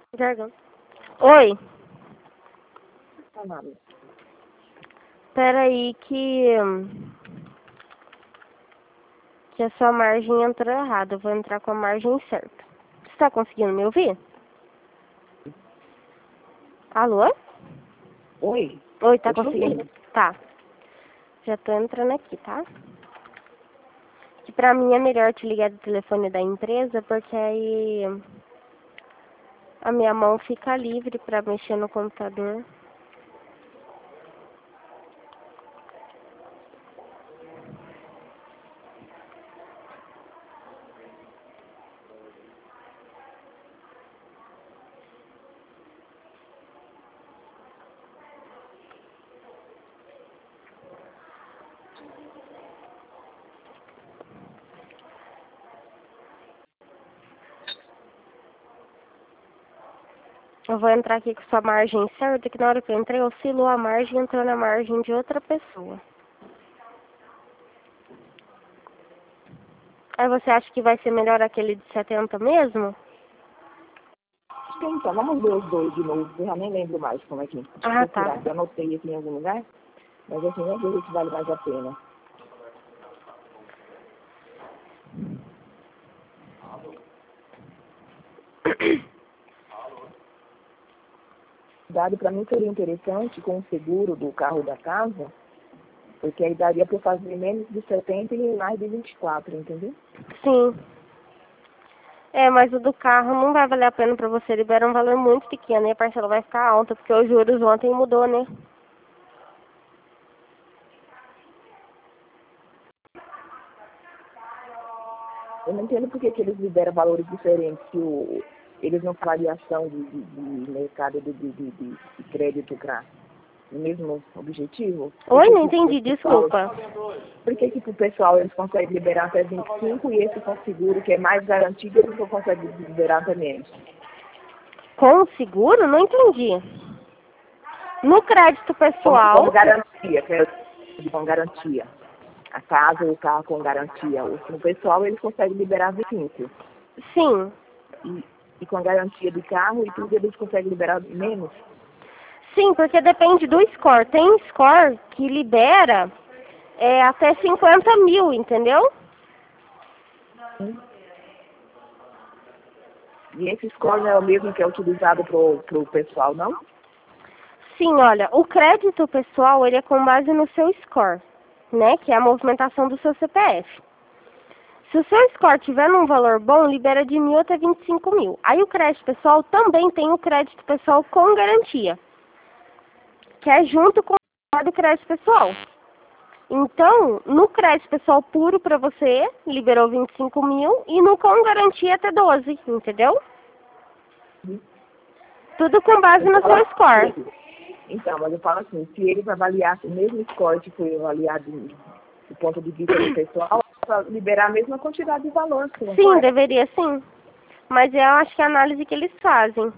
Garganta. Oi, Amado. peraí que a sua margem entrou errada. Eu vou entrar com a margem certa. Você tá conseguindo me ouvir? Alô? Oi? Oi, tá Eu te conseguindo? ouvindo. Tá. Já tô entrando aqui, tá? Que pra mim é melhor te ligar do telefone da empresa, porque aí a minha mão fica livre pra mexer no computador. Eu vou entrar aqui com sua margem certa, que na hora que eu entrei, oscilou a margem e entrou na margem de outra pessoa. Aí você acha que vai ser melhor aquele de 70 mesmo? Então, vamos ver os dois de novo. Eu já nem lembro mais como é que. Ah, tá. Eu anotei aqui em algum lugar. Mas assim, vamos ver o que vale mais a pena. Dado para mim seria interessante com o seguro do carro da casa, porque aí daria para eu fazer menos de 70 e mais de 24, entendeu? Sim. É, mas o do carro não vai valer a pena pra você. Libera um valor muito pequeno e a parcela vai ficar alta, porque os juros ontem mudou, né? Eu não entendo por que eles liberam valores diferentes, se eles não fazem variação de mercado de crédito para o mesmo objetivo. Oi, não entendi, desculpa. Por que pro pessoal eles conseguem liberar até 25 e esse com seguro, que é mais garantido, eles não conseguem liberar até menos? Com o seguro? Não entendi. No crédito Como pessoal, garantia, com garantia. A casa ou o carro com garantia. No pessoal eles conseguem liberar 25. sim. E com a garantia de carro e tudo eles conseguem liberar menos. Sim, porque depende do score. Tem score que libera até 50 mil, entendeu? E esse score não é o mesmo que é utilizado pro pessoal, não? Sim, olha, o crédito pessoal, ele é com base no seu score, né? Que é a movimentação do seu CPF. Se o seu score tiver num valor bom, libera de 1.000 até 25 mil. Aí o crédito pessoal também tem o crédito pessoal com garantia, que é junto com o do crédito pessoal. Então, no crédito pessoal puro para você, liberou 25 mil e no com garantia até 12, entendeu? Tudo com base no seu score. Então, mas eu falo assim, se eles avaliassem o mesmo score que foi avaliado do ponto de vista do pessoal, para liberar a mesma quantidade de valor. Sim, deveria sim. Mas eu acho que é a análise que eles fazem.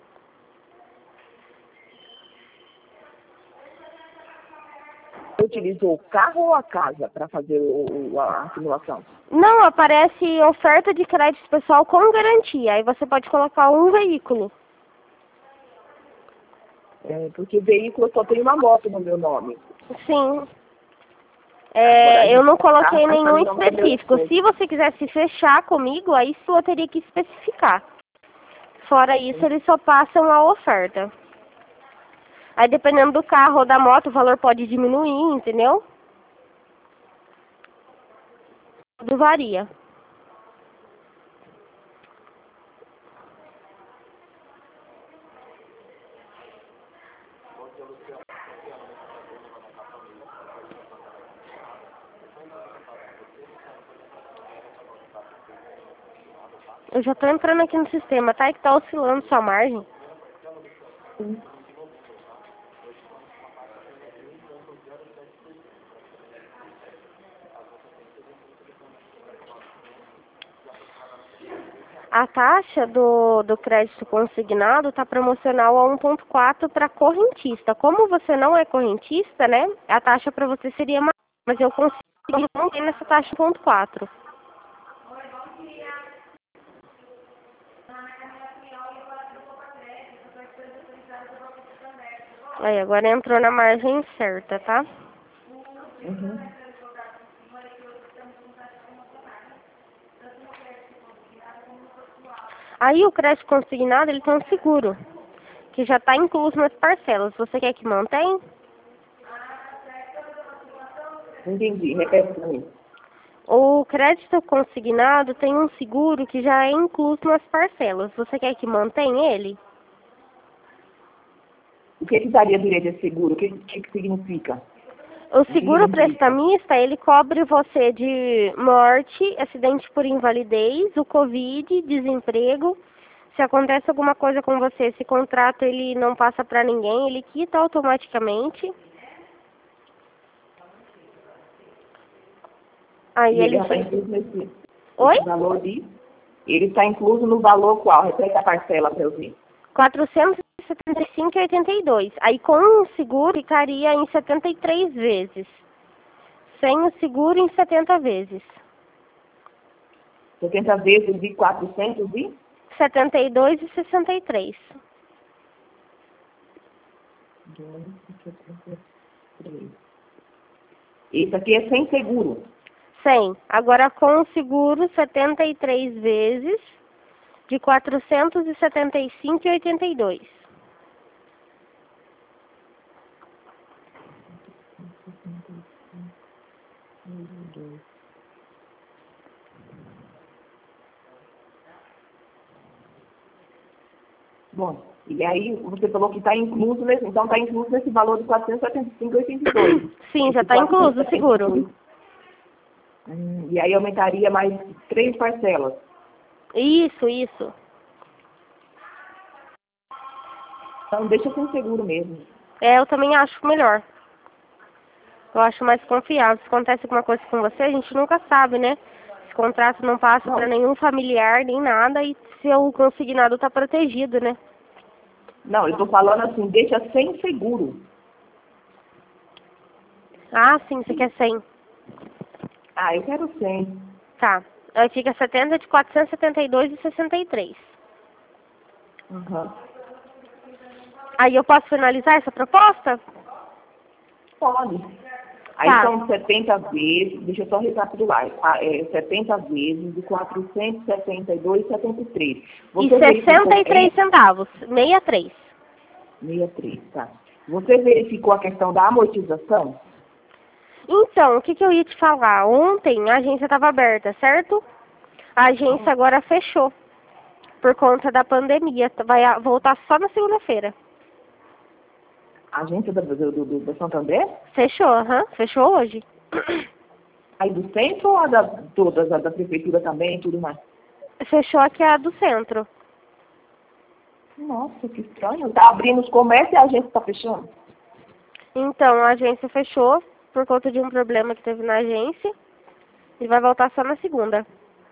Utilizou o carro ou a casa para fazer a simulação? Não, aparece oferta de crédito pessoal com garantia. Aí você pode colocar um veículo. Porque veículo só tem uma moto no meu nome. Sim. Agora, Eu não coloquei carro, nenhum no nome do meu específico. esposo. Se você quisesse fechar comigo, aí sim eu teria que especificar. Fora isso, eles só passam a oferta. Aí dependendo do carro ou da moto, o valor pode diminuir, entendeu? Tudo varia. Eu já tô entrando aqui no sistema, tá? E que tá oscilando sua margem. A taxa do crédito consignado está promocional a 1,4 para correntista. Como você não é correntista, né? A taxa para você seria mais, mas eu consigo manter nessa taxa 1,4. Aí, agora entrou na margem certa, tá? Uhum. Aí o crédito consignado, ele tem um seguro, que já está incluso nas parcelas. Você quer que mantenha? Entendi, repete para mim. O crédito consignado tem um seguro que já é incluso nas parcelas. Você quer que mantenha ele? O que daria direito a esse seguro? O que significa? O seguro prestamista, ele cobre você de morte, acidente por invalidez, o Covid, desemprego. Se acontece alguma coisa com você, esse contrato ele não passa para ninguém, ele quita automaticamente. Aí E ele ele já está incluso nesse Oi? valor de... Ele está incluso no valor qual? Repete a parcela para eu ver. 475,82. Aí com o seguro ficaria em 73 vezes. Sem o seguro em 70 vezes. 70 vezes de 400 e... 72,63. Esse aqui é sem seguro. Sem. Agora com o seguro, 73 vezes de 475,82. Bom, e aí você falou que está incluso nesse, então está incluso nesse valor de 475,82. Sim, já está incluso o seguro. E aí aumentaria mais 3 parcelas. Isso. Então deixa sem seguro mesmo. É, eu também acho melhor. Eu acho mais confiável. Se acontece alguma coisa com você, a gente nunca sabe, né? Esse contrato não passa para nenhum familiar, nem nada, e seu consignado está protegido, né? Não, eu estou falando assim, deixa sem seguro. Ah, sim, você quer 100. Ah, eu quero 100. Tá. Aí fica 70 de 472,63. Uhum. Aí eu posso finalizar essa proposta? Pode. Aí Tá. são 70 vezes, deixa eu só recapitular, 70 vezes de 472,73. E 63 centavos, 63. 63, tá. Você verificou a questão da amortização? Então, o que eu ia te falar? Ontem a agência estava aberta, certo? A agência agora fechou, por conta da pandemia. Vai voltar só na segunda-feira. A agência do Santander? Fechou, fechou hoje. Aí do centro ou todas, a da prefeitura também e tudo mais? Fechou aqui a do centro. Nossa, que estranho. Tá abrindo os comércios e a agência está fechando? Então, a agência fechou por conta de um problema que teve na agência e vai voltar só na segunda.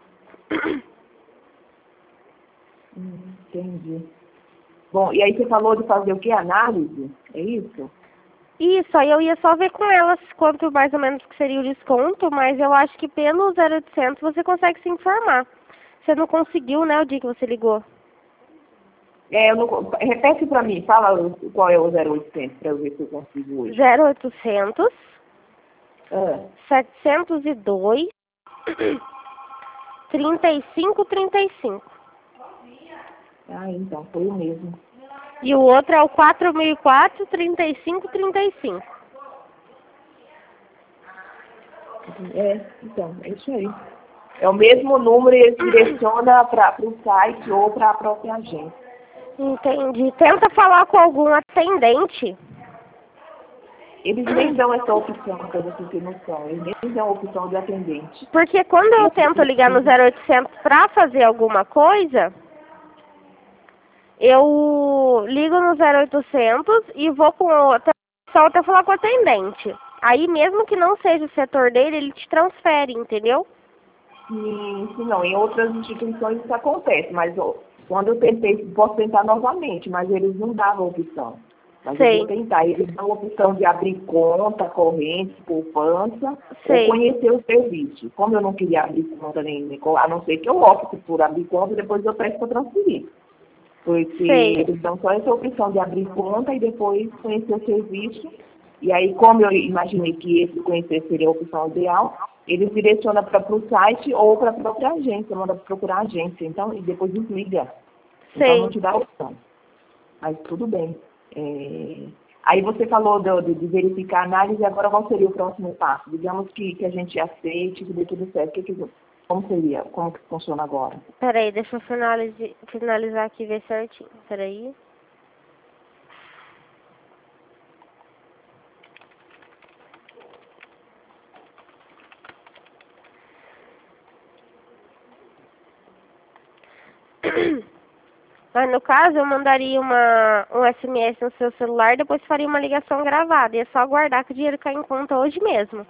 Entendi. Bom, e aí você falou de fazer o que? Análise? É isso? Isso, aí eu ia só ver com elas quanto mais ou menos que seria o desconto, mas eu acho que pelo 0800 você consegue se informar. Você não conseguiu, né, o dia que você ligou? Eu não, repete para mim, fala qual é o 0800 para eu ver se eu consigo hoje. 0800 Ah. 702 3535. Então, foi o mesmo. E o outro é o 4004 3535. Então, é isso aí. É o mesmo número e ele direciona para o site ou para a própria agência. Entendi. Tenta falar com algum atendente. Eles nem dão essa opção, para você ter noção. Eles nem dão a opção de atendente. Porque quando eu tento ligar no 0800 para fazer alguma coisa, eu ligo no 0800 e vou com só até falar com o atendente. Aí mesmo que não seja o setor dele, ele te transfere, entendeu? Sim, não. Em outras instituições isso acontece, mas quando eu tentei, posso tentar novamente, mas eles não davam opção. Mas eu vou tentar. Eles dão a opção de abrir conta, corrente, poupança, ou conhecer o serviço. Como eu não queria abrir conta, a não ser que eu opte por abrir conta, depois eu peço para transferir. Porque Sei. eles dão só essa opção de abrir conta e depois conhecer o serviço. E aí, como eu imaginei que esse conhecer seria a opção ideal, eles direcionam para o site ou para a própria agência, manda procurar a agência, então, e depois desliga. Então não Sei. te dá opção. Mas tudo bem. Aí você falou de verificar a análise, agora qual seria o próximo passo? Digamos que a gente aceite, que dê tudo certo. Como seria? Como que funciona agora? Peraí, deixa eu finalizar aqui e ver certinho. Peraí. Mas no caso, eu mandaria um SMS no seu celular, depois faria uma ligação gravada. E é só aguardar que o dinheiro caia em conta hoje mesmo.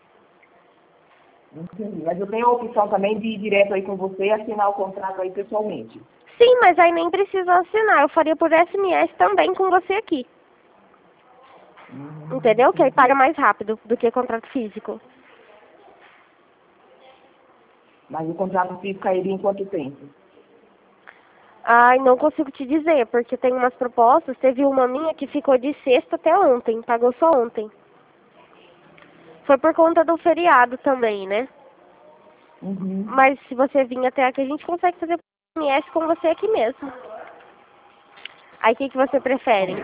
Entendi. Mas eu tenho a opção também de ir direto aí com você e assinar o contrato aí pessoalmente. Sim, mas aí nem precisa assinar. Eu faria por SMS também com você aqui. Entendeu? Que aí paga mais rápido do que contrato físico. Mas o contrato físico cairia em quanto tempo? Ai, não consigo te dizer, porque tem umas propostas. Teve uma minha que ficou de sexta até ontem. Pagou só ontem. Foi por conta do feriado também, né? Uhum. Mas se você vir até aqui, a gente consegue fazer SMS com você aqui mesmo. Aí o que você prefere?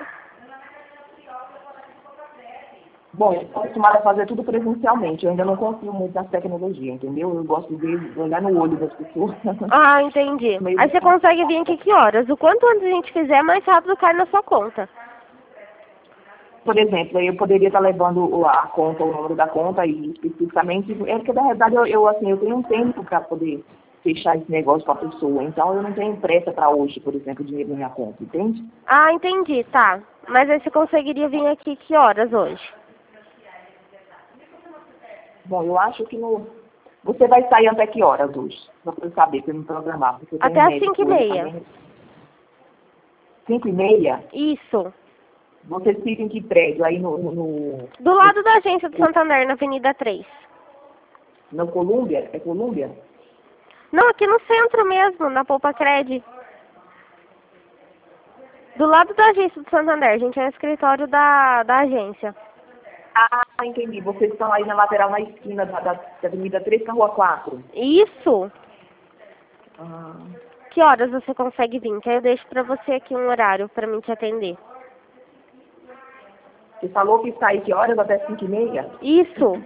Bom, eu estou acostumada a fazer tudo presencialmente. Eu ainda não confio muito nas tecnologias, entendeu? Eu gosto de olhar no olho das pessoas. Ah, entendi. Aí você consegue vir aqui que horas? O quanto antes a gente fizer, mais rápido cai na sua conta. Por exemplo, eu poderia estar levando a conta, o número da conta e especificamente, é porque na verdade eu tenho um tempo para poder fechar esse negócio com a pessoa, então eu não tenho pressa para hoje, por exemplo, o dinheiro na minha conta, entende? Ah, entendi, tá. Mas aí você conseguiria vir aqui que horas hoje? Bom, eu acho que você vai sair até que horas hoje? Só para eu saber, para eu me programar, porque eu tenho Até um às médico 5h30. também. 5h30? Isso. Vocês ficam em que prédio? Aí no Do lado da agência do Santander, na Avenida 3. na Colômbia? É Colômbia? Não, aqui no centro mesmo, na Poupa Cred. Do lado da agência do Santander, a gente é o escritório da agência. Ah, entendi. Vocês estão aí na lateral, na esquina da Avenida 3 com a Rua 4. Isso. Ah, Que horas você consegue vir? Que aí eu deixo pra você aqui um horário pra mim te atender. você falou que sai que horas? Até 5h30? Isso.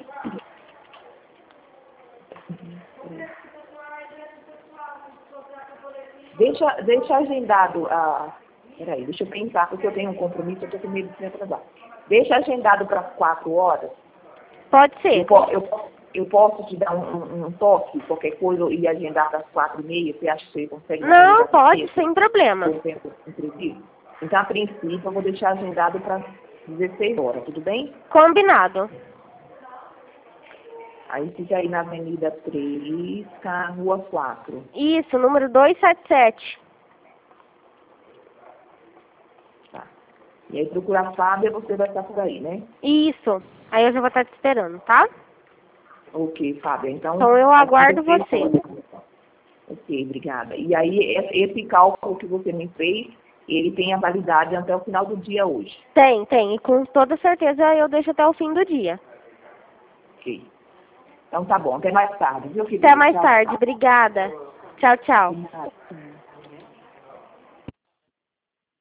Deixa agendado a... Peraí, deixa eu pensar, porque eu tenho um compromisso, eu tô com medo de me atrasar. Deixa agendado para 4 horas. Pode ser. Eu posso te dar um toque, qualquer coisa, e agendar para as 4h30? Você acha que você consegue? Não, pode, sem problema. Então, a princípio, eu vou deixar agendado para 16 horas, tudo bem? Combinado. Aí fica aí na Avenida 3, com a Rua 4. Isso, número 277. Tá. E aí procurar a Fábia, você vai estar por aí, né? Isso. Aí eu já vou estar te esperando, tá? Ok, Fábia. Então eu aguardo você. Ok, obrigada. E aí, esse cálculo que você me fez, ele tem a validade até o final do dia hoje. Tem. E com toda certeza eu deixo até o fim do dia. Ok. Então tá bom. Até mais tarde, viu, querida? Até mais Tchau, tarde. tchau. Obrigada. Tchau, tchau. Obrigada.